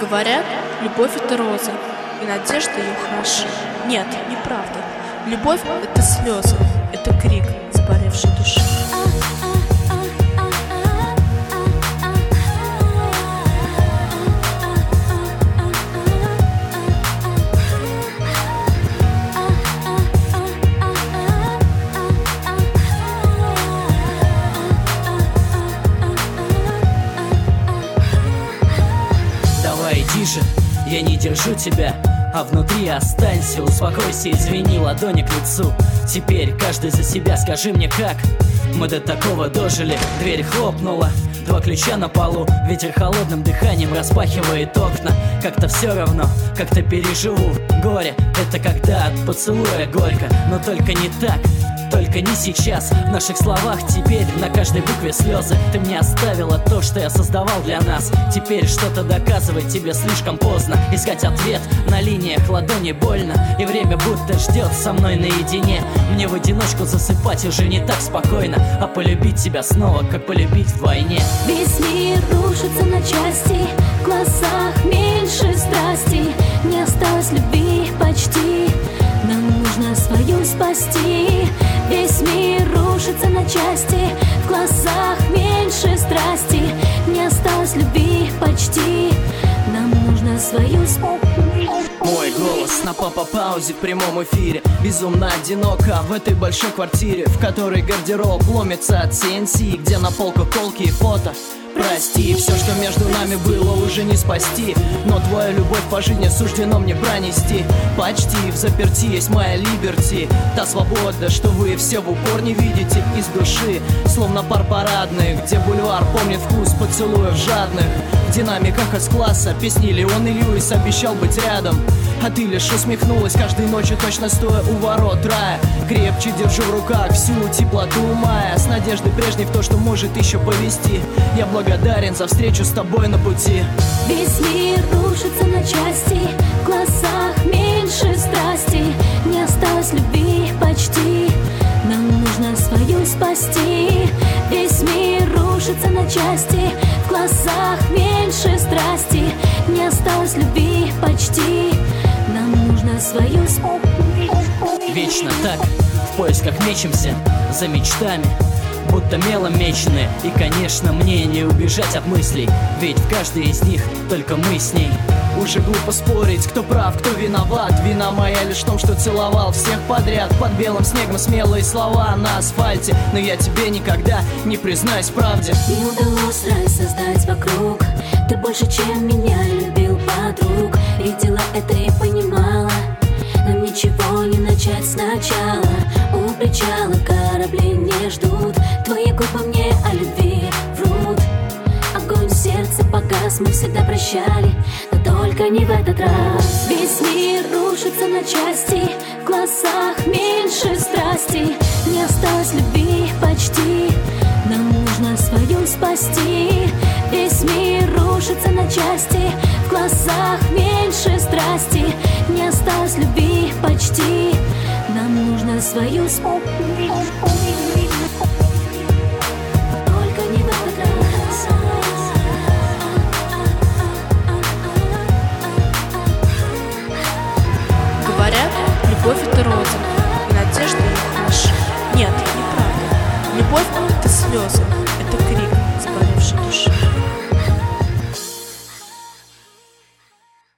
Говорят, любовь — это роза, и надежда ее хороша. Нет, неправда. Любовь — это слезы, это крик заболевшей души. Тише, я не держу тебя, а внутри останься. Успокойся, извини, ладони к лицу. Теперь каждый за себя, скажи мне, как мы до такого дожили. Дверь хлопнула, 2 ключа на полу. Ветер холодным дыханием распахивает окна. Как-то все равно, как-то переживу. Горе — это когда от поцелуя горько, но только не так. Только не сейчас. В наших словах теперь на каждой букве слезы. Ты мне оставила то, что я создавал для нас. Теперь что-то доказывать тебе слишком поздно. Искать ответ на линиях ладони больно. И время будто ждет со мной наедине. Мне в одиночку засыпать уже не так спокойно. А полюбить тебя снова, как полюбить вдвойне. Весь мир рушится на части, в глазах меньше страсти. Не осталось любви почти, нам нужно свою спасти. Весь мир рушится на части, в глазах меньше страсти. Не осталось любви почти, нам нужно свою спасти. Мой голос на паузе в прямом эфире. Безумно одиноко в этой большой квартире, в которой гардероб ломится от CNC, где на полках колки и фото. Прости, все, что между нами было, уже не спасти. Но твою любовь по жизни суждено мне пронести. Почти в заперти есть моя либерти. Та свобода, что вы все в упор не видите из души. Словно пар парадный, где бульвар помнит вкус поцелуев жадных. В динамиках из класса песни Леон и Льюис обещал быть рядом. А ты лишь усмехнулась каждой ночью, точно стоя у ворот рая. Крепче держу в руках всю теплоту мая, с надеждой прежней в то, что может еще повести. Я благодарен за встречу с тобой на пути. Весь мир рушится на части, в глазах меньше страсти. Не осталось любви почти, нам нужно свою спасти. Весь мир рушится на части, в глазах меньше страсти. Не осталось любви почти, нам нужно свою спасти. Вечно так, в поисках мечемся за мечтами, будто мелом мечены. И, конечно, мне не убежать от мыслей, ведь в каждой из них только мы с ней. Уже глупо спорить, кто прав, кто виноват. Вина моя лишь в том, что целовал всех подряд. Под белым снегом смелые слова на асфальте. Но я тебе никогда не признаюсь в правде. Не удалось рай создать вокруг. Ты больше, чем меня любил, подруг. Видела это и понимала, нам ничего не начать сначала. У причала корабли не ждут, твои губы мне о любви врут. Огонь в сердце погас, мы всегда прощали, но только не в этот раз. Весь мир рушится на части, в глазах меньше страсти. Не осталось любви почти, нам нужно свою спасти. Весь мир рушится на части, в глазах меньше страсти. Не осталось любви почти, нам нужно свою спасти.